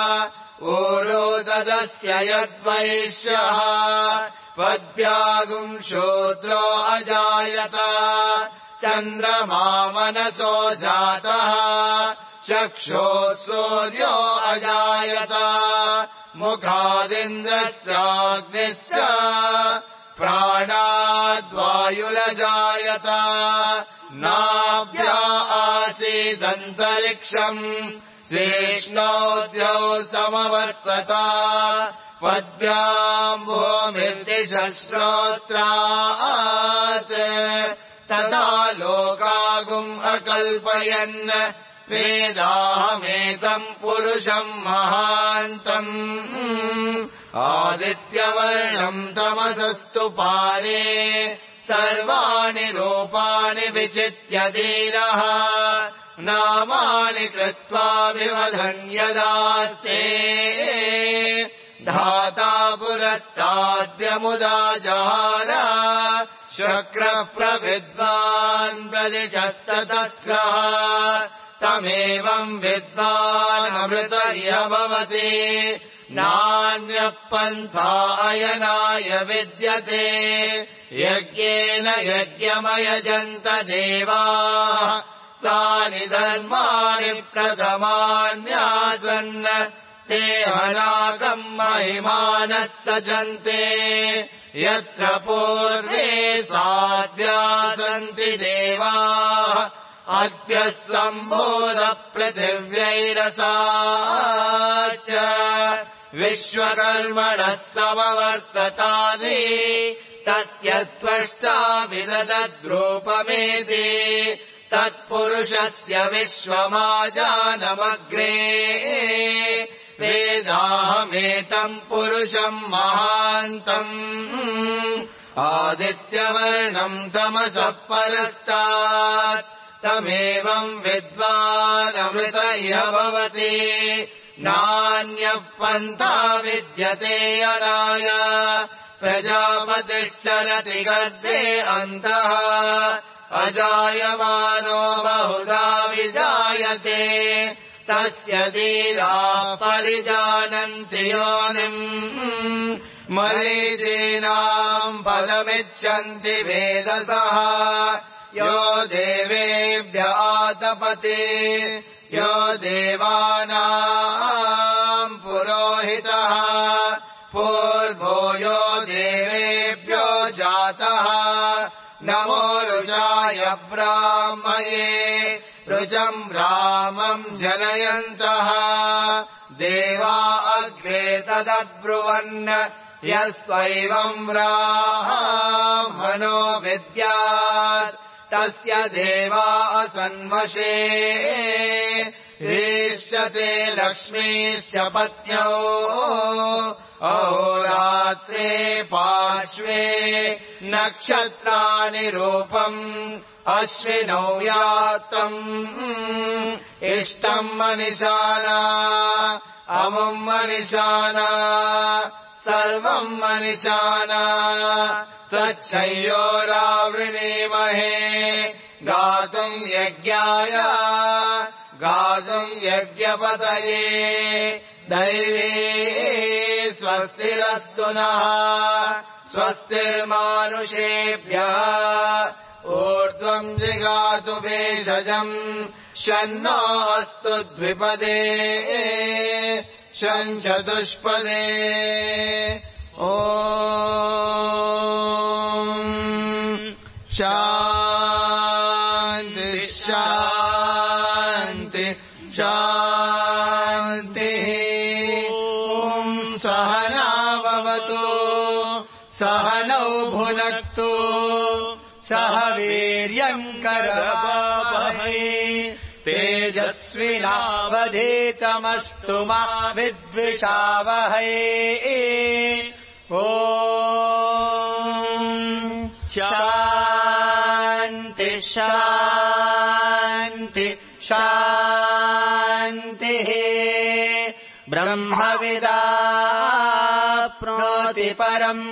[SPEAKER 1] ऊरोदस्य यद्वैश्यः पद्भ्यागुम् शूद्रो अजायत चन्द्रमा मनसो जातः
[SPEAKER 2] चक्षुः सूर्यो अजायत मुखादिन्द्रस्याग्निश्च प्राणाद्वायुरजायत नाभ्या आसीदन्तरिक्षम् शेष्णोद्यौ समवर्तत पद्भ्याम् भूमिर्दिशश्रोत्रात् तथा लोकागुम् अकल्पयन् वेदाहमेतम् पुरुषम् महान्तम् आदित्यवर्णम् तमसस्तु पारे सर्वाणि रूपाणि विचित्य धीरः नामानि कृत्वा विवदन् यदास्ते धाता पुरस्ताद्यमुदा जहार शक्रः प्रविद्वान् प्रदिशस्ततस्रः तमेवम् विद्वानमृतर्य भवति नान्यः पन्था अयनाय विद्यते यज्ञेन यज्ञमयजन्त देवाः तानि धर्माणि प्रथमान्यासन् ते अनागम् महिमानः सजन्ते यत्र पूर्वे साध्या सन्ति देवाः अद्य सम्भोध पृथिव्यैरसा च विश्वकर्मणः समवर्ततानि तस्य त्वष्टा विदधद्रूपमेति तत्पुरुषस्य विश्वमाजानमग्रे वेदाहमेतम् पुरुषम् महान्तम् आदित्यवर्णम् तमसः परस्तात् तमेवम् विद्वानमृतर्य भवति नान्यः पन्था विद्यते अनाय प्रजापतिश्चरति गर्भे अन्तः अजायमानो बहुधा विजायते तस्य धीराः परिजानन्ति योनिम् मरीचीनाम् फलमिच्छन्ति वेदसः यो देवेभ्य आतपते यो देवानाम् पुरोहितः पूर्वो यो देवेभ्यो जातः नमो रुजाय ब्राह्मये रुजम् रामम् जनयन्तः देवा अग्रे तदब्रुवन् यस्त्वैवम् ब्राह्मणो विद्यात् तस्य देवा असन्वशे ह्रीष्यते लक्ष्मीश्च पत्न्यौ अहोरात्रे पार्श्वे नक्षत्राणि रूपम् अश्विनौ यातम् इष्टम् मनिषाना अमुम् मनिषाना सर्वम् मनिषाना तच्छयोरावृणीमहे गातुम् यज्ञाय गातुम् यज्ञपतये दैवे स्वस्तिरस्तु नः स्वस्तिर्मानुषेभ्यः ऊर्ध्वम् जिगातु भेषजम् शन्नो अस्तु द्विपदे शञ्चतुष्पदे ॐ शान्ति शान्ति शान्तिः ॐ सहना भवतु सहनौ भुनक्तु सह वीर्यम् करवावहै तेजस्विनावधीतमस्तु मा विद्विषावहै ॐ शान्ति शान्ति शान्तिः ब्रह्मविदाप्नोति परम्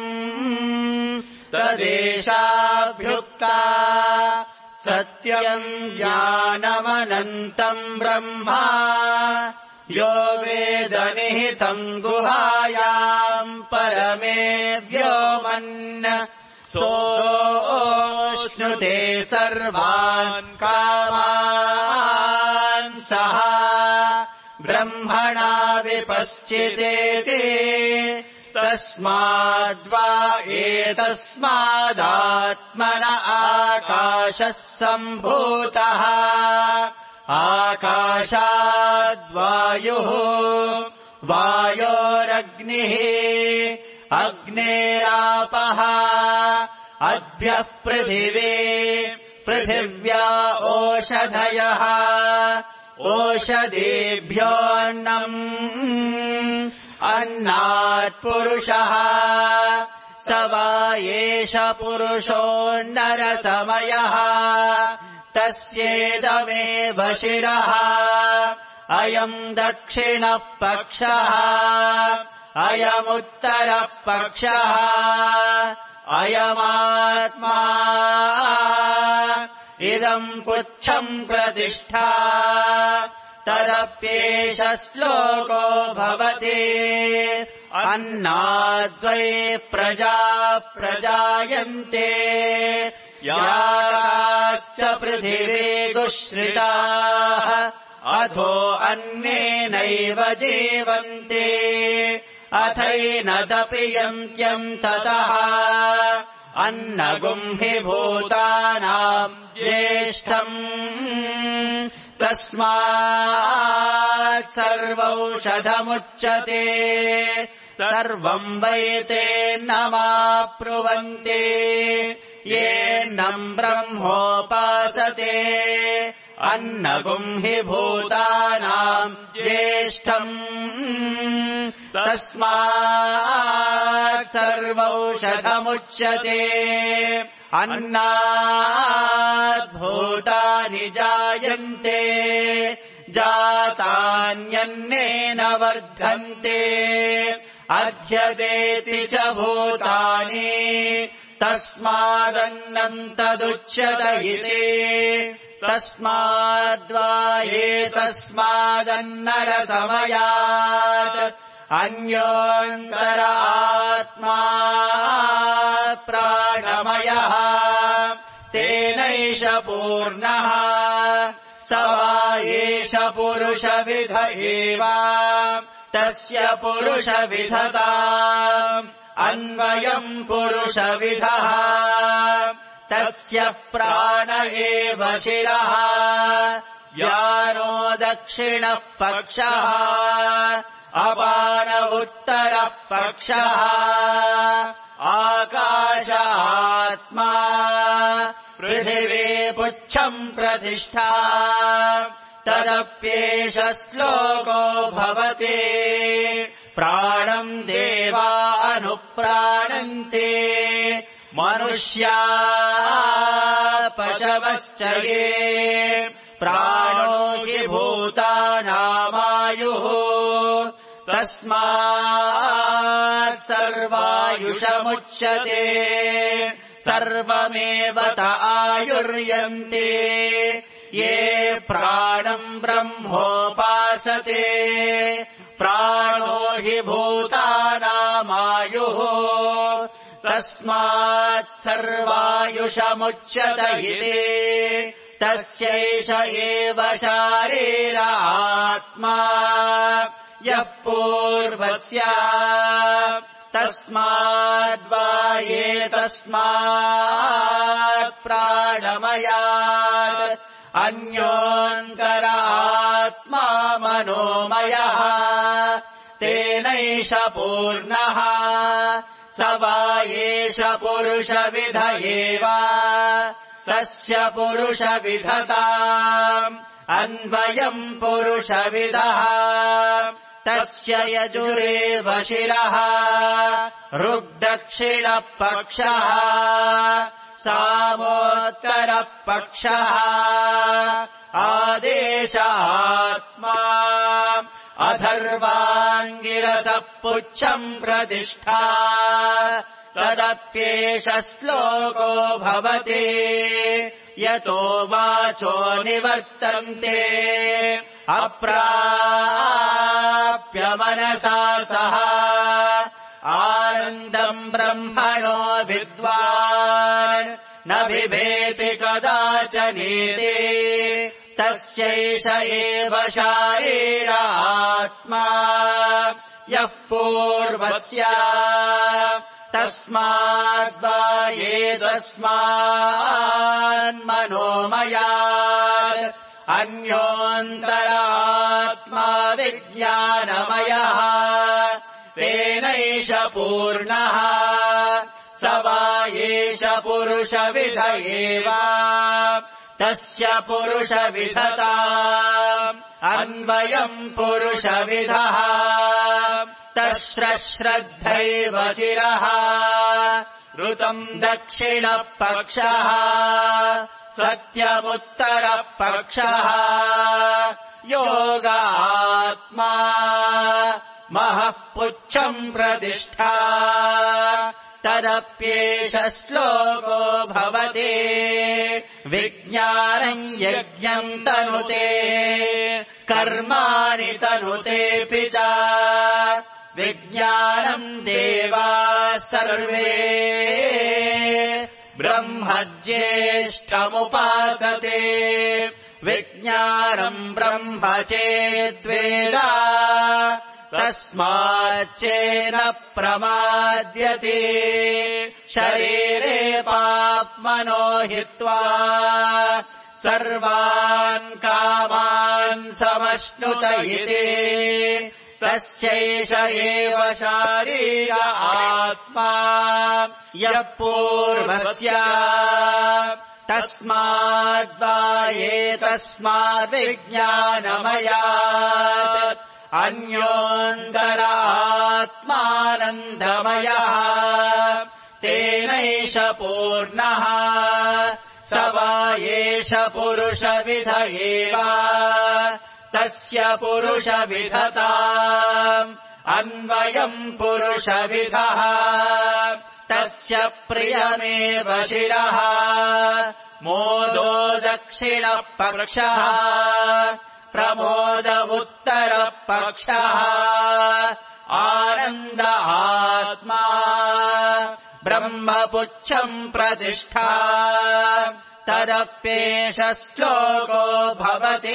[SPEAKER 2] तदेशाभ्युक्ता सत्यम् ज्ञानमनन्तम् ब्रह्मा यो वेद निहितम् गुहायाम् परमे व्योमन् सोऽश्नुते सर्वान् कामान् सः विपश्चितेति तस्माद्वा एतस्मादात्मन आकाशः सम्भूतः आकाशाद्वायुः वायोरग्निः अग्नेरापः अद्भ्यः पृथिवी पृथिव्या ओषधयः ओषधीभ्योऽन्नम् अन्नात्पुरुषः स वा एष पुरुषो नरसमयः तस्येदमेव शिरः अयम् दक्षिणः पक्षः अयमुत्तरः पक्षः अयमात्मा इदम् पुच्छम् प्रतिष्ठा तदप्येष श्लोको भवति अन्नाद्वै प्रजा प्रजायन्ते याश्च पृथिवी दुःश्रिताः अथो अन्नेनैव जीवन्ते अथैनदपि यन्त्यम् ततः अन्नगुम् हि भूतानाम् ज्येष्ठम् तस्मात् सर्वौषधमुच्यते सर्वम् वै तेन्नमाप्नुवन्ति येन्नम् ब्रह्मोपासते अन्नगुम् हि भूतानाम् ज्येष्ठम् तस्मात् सर्वौषधमुच्यते अन्नात् भूतानि जायन्ते जातान्यन्नेन वर्धन्ते अध्यवेति च भूतानि तस्मादन्नम् तदुच्यत इति तस्माद्वा एतस्मादन्नरसमयात् अन्योऽन्तर आत्मा प्राणमयः तेनैष पूर्णः स वा एष पुरुषविध एव तस्य पुरुषविधता अन्वयम् पुरुषविधः तस्य प्राण एव शिरः व्यानो दक्षिणः पक्षः अपान उत्तरः पक्षः आकाश आत्मा पृथिवी पुच्छम् प्रतिष्ठा तदप्येष श्लोको भवति प्राणम् देवा अनुप्राणन्ते मनुष्या पशवश्च ये प्राणो हि भूतानामायुः तस्मात् सर्वायुषमुच्यते सर्वमेव त आयुर्यन्ते ये प्राणम् ब्रह्मोपासते प्राणो हि भूतानामायुः तस्मात् सर्वायुषमुच्यत इति तस्यैष एव शारीर आत्मा यः पूर्वस्य तस्माद्वा एतस्मात् प्राणमयात् अन्योऽन्तर आत्मा मनोमयः तेनैष पूर्णः स वा एष पुरुषविध एव तस्य पुरुषविधता अन्वयम् पुरुषविदः तस्य यजुरेव शिरः ऋग्दक्षिणः पक्षः सामोत्तरः पक्षः आदेश आत्मा अथर्वाङ्गिरसः पुच्छम् प्रतिष्ठा तदप्येष श्लोको भवति यतो वाचो निवर्तन्ते अप्राप्य मनसा सह आनन्दम् ब्रह्मणो विद्वान् न बिभेति कदाचनीति तस्यैष एव शारीर आत्मा यः पूर्वस्य तस्माद्वा एतस्मान्मनोमयात् अन्योऽन्तरात्मा विज्ञानमयः तेनैष पूर्णः स वा एष पुरुषविध एव तस्य पुरुषविधता अन्वयम् पुरुषविधः तश्रश्रद्धैव चिरः ऋतम् दक्षिणपक्षः सत्यमुत्तरपक्षः योग आत्मा महः पुच्छम् प्रतिष्ठा तदप्येष श्लोको भवति विज्ञानम् यज्ञम् तनुते कर्माणि तनुतेऽपि च विज्ञानम् देवाः सर्वे ब्रह्मज्येष्ठमुपासते विज्ञानम् ब्रह्म चेद्वेद तस्माच्चेन प्रमाद्यते शरीरे पाप्मनो हित्वा सर्वान् कामान् समश्नुत इति तस्यैष एव शारीर आत्मा यः पूर्वस्य तस्माद्वा एतस्माद्विज्ञानमयात् अन्योऽन्तरात्मानन्दमयः तेनैष पूर्णः स वा एष पुरुषविध एव तस्य पुरुषविधता अन्वयम् पुरुषविधः तस्य प्रियमेव शिरः मोदो दक्षिणपक्षः प्रमोद उत्तरपक्षः आनन्द आत्मा ब्रह्मपुच्छम् प्रतिष्ठा तदप्येष श्लोको भवति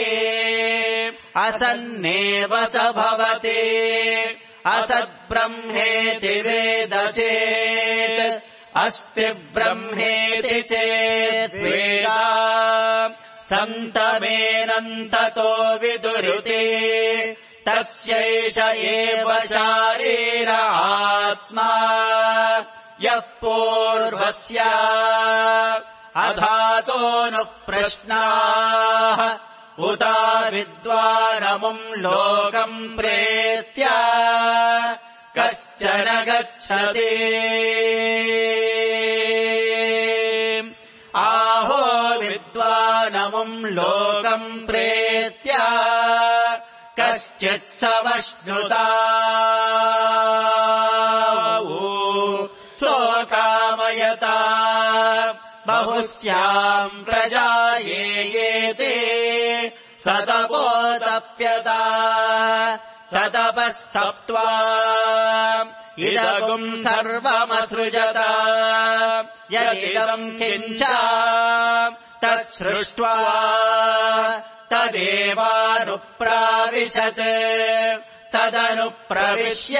[SPEAKER 2] असन्नेव स भवति असद्ब्रह्मेति वेद चेत् अस्ति ब्रह्मेति चेद्वेद सन्तमेनन्ततो विदुरुते तस्यैष एव शारीर आत्मा यः पूर्वस्य अधातोऽनुप्रश्नाः उता विद्वानमुम् लोकम् प्रेत्य कश्चन गच्छति आहो विद्वानमुम् लोकम् प्रेत्य कश्चित् समश्नुता सोकामयता बहुस्याम् प्रजा ये येते सतपोतप्यता सतपस्तप्त्वा इदगुम् सर्वमसृजत यदिदम् किञ्च तत्सृष्ट्वा तदेवानुप्राविशत् तदनुप्रविश्य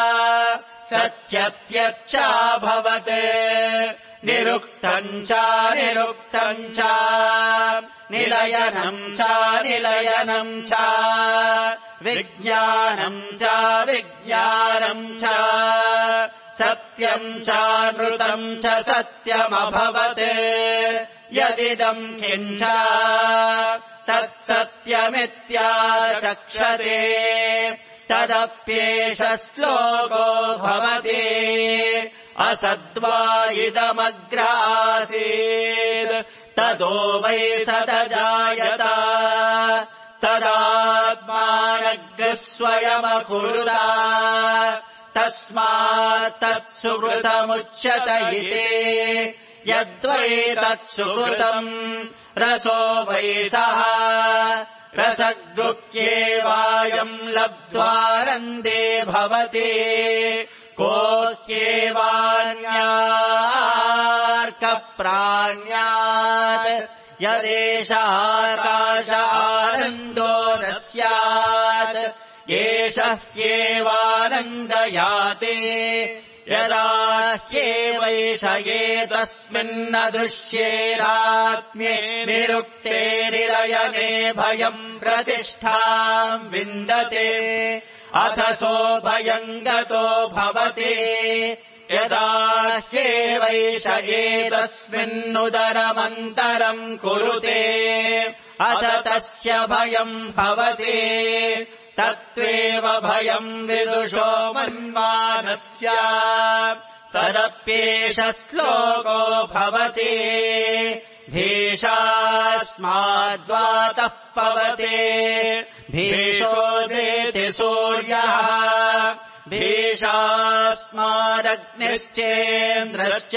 [SPEAKER 2] सत्यत्यच्चाभवत् निरुक्तम् च निरुक्तम् च निलयनम् च निलयनम् च विज्ञानम् च विज्ञानम् च सत्यम् च नृतम् च सत्यमभवत् यदिदम् किञ्च तत्सत्यमित्याचक्षते तदप्येष श्लोको भवति असद्वा इदमग्रासीत् ततो वै सदजायत तदात्मानग्रः स्वयमकुरुत तस्मात् तत्सुकृतमुच्यत इति यद्वै तत्सुकृतम् रसो वै सः रसगुह्येवायम् लब्ध्वानन्दे भवति कोह्येवान्यार्कप्राण्यात् यदेष आकाश आनन्दो न स्यात् एष ह्येवानन्दयाते यदा ह्येवैष एतस्मिन्न दृश्येरात्म्ये निरुक्ते निलयने भयम् प्रतिष्ठाम् विन्दते अथ सोऽभयम् गतो भवति यदा ह्येवैष एतस्मिन्नुदरमन्तरम् कुरुते अथ तस्य भयम् भवति तत्त्वेव भयम् विदुषो मन्वानस्य तदप्येष श्लोको भवति भीषास्माद्वातः पवते भीषोदेति सूर्यः भीषास्मादग्निश्चेन्द्रश्च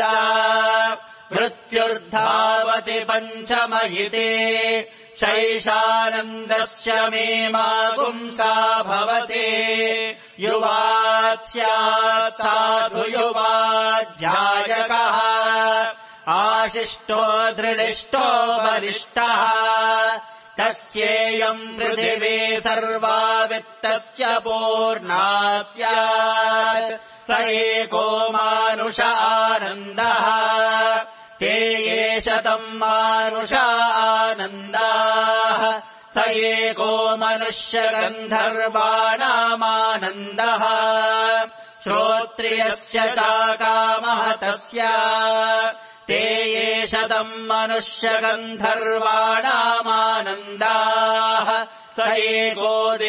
[SPEAKER 2] मृत्युर्धावति पञ्चमयिते शैषानन्दस्य मे मागुंसा भवति युवात् स्यात् साधु युवाज्जायकः आशिष्टो दृढिष्टो वरिष्ठः तस्येयम् पृथिवी सर्वा वित्तस्य पूर्णा स्यात् स एको मानुष आनन्दः ते ये शतम् मानुष आनन्दाः स एको मनुष्यगन्धर्वाणामानन्दः श्रोत्रियस्य चाकामः तस्य ते ये शतम् मनुष्यगन्धर्वाणामानन्दाः स एको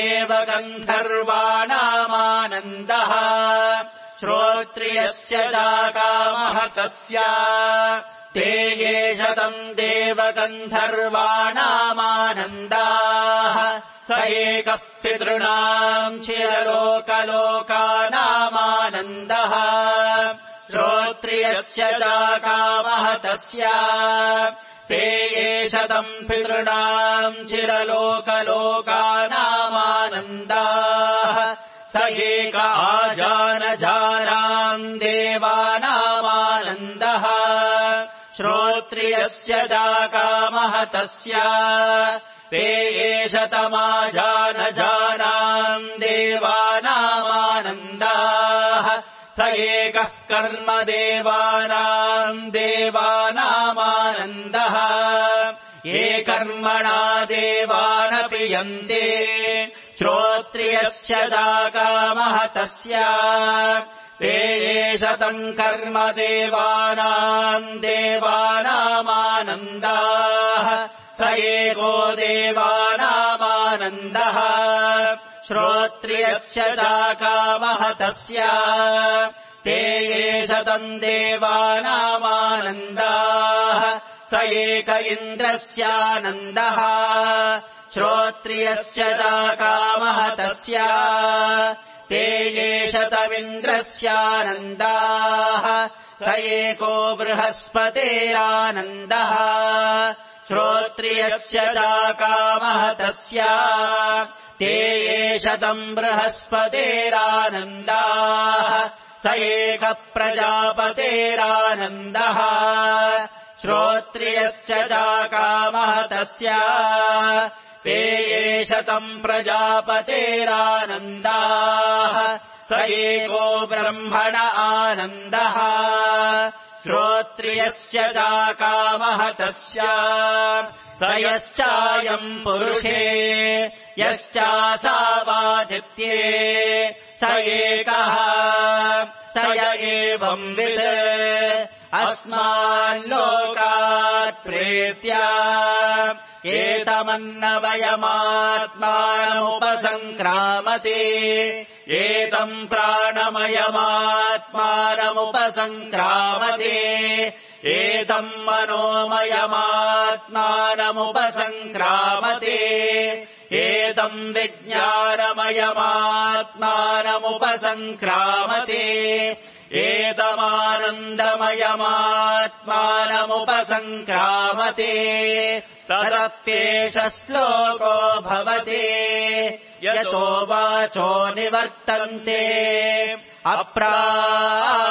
[SPEAKER 2] देवगन्धर्वाणामानन्दः श्रोत्रियस्य चाकामः तस्य ते ये शतम् देवगन्धर्वाणामानन्दाः स एकः पितॄणाम् चिरलोकलोकानामानन्दः श्रोत्रियस्य चाकामः तस्य ते ये शतम् पितॄणाम् चिरलोकलोकानामानन्दाः स एक आजानजानाम् देवानामानन्दः श्रोत्रियस्य चाकामः तस्य ते ये शतमाजानजानाम् देवानामानन्दाः स एकः कर्मदेवानाम् देवानामानन्दः ये कर्मणा देवानपि यन्ते श्रोत्रियस्य चाकामः तस्य ते ये शतम् कर्मदेवानाम् देवानामानन्दाः स एको देवानामानन्दः श्रोत्रियस्य चाकामः तस्य ते ये शतम् देवानामानन्दाः स एक इन्द्रस्यानन्दः श्रोत्रियस्य चाकामः तस्य ते ये शतमिन्द्रस्यानन्दाः स एको बृहस्पतेरानन्दः श्रोत्रियस्य चाकामः तस्य ते ये शतम् बृहस्पतेरानन्दाः स एकः प्रजापतेरानन्दः श्रोत्रियश्च चाकामः तस्य ते ये शतम् प्रजापतेरानन्दाः स एको ब्रह्मण आनन्दः श्रोत्रियस्य चाकामः तस्य स यश्चायम् पुरुषे यश्चासावादित्ये स एकः स य एवंवित् अस्माल्लोकात् प्रेत्य एतमन्नवयमात्मानमुपसङ्क्रामते एतम् प्राणमयमात्मानमुपसङ्क्रामते एतम् मनोमयमात्मानमुपसङ्क्रामते एतम् विज्ञानमयमात्मानमुपसङ्क्रामते एतमानन्दमयमात्मानमुपसङ्क्रामते तदप्येष श्लोको भवति यतो वाचो निवर्तन्ते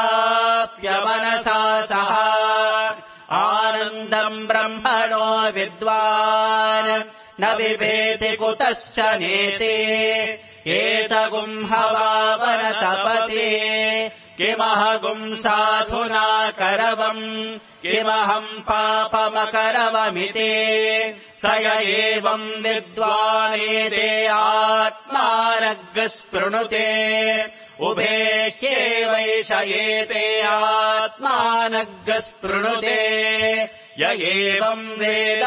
[SPEAKER 2] अप्राप्य मनसा सह आनन्दम् ब्रह्मणो विद् न बिभेति कुतश्च नेते एतगुंहवावनतपते किमहगुम् साधुना करवम् किमहम् पापमकरवमिते स य एवम् विद्वानेते आत्मानग् स्पृणुते उभे ह्येवैष एते आत्मानग् स्पृणुते य एवम् वेद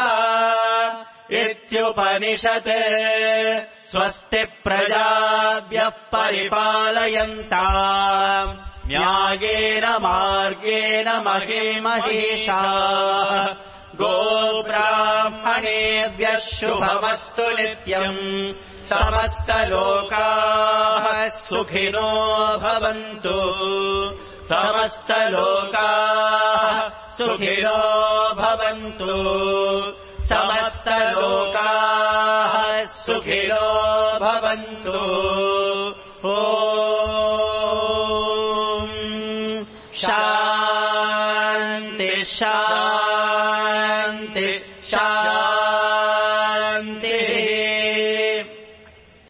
[SPEAKER 2] इत्युपनिषत् स्वस्ति प्रजाभ्यः परिपालयन्ताम् न्यायेन मार्गेण महिमहेशाः गोब्राह्मणेभ्यः शुभमस्तु नित्यम् समस्तलोकाः सुखिनो भवन्तु समस्तलोकाः सुखिनो भवन्तु समस्तलोकाः सुखिनो भवन्तु। ओ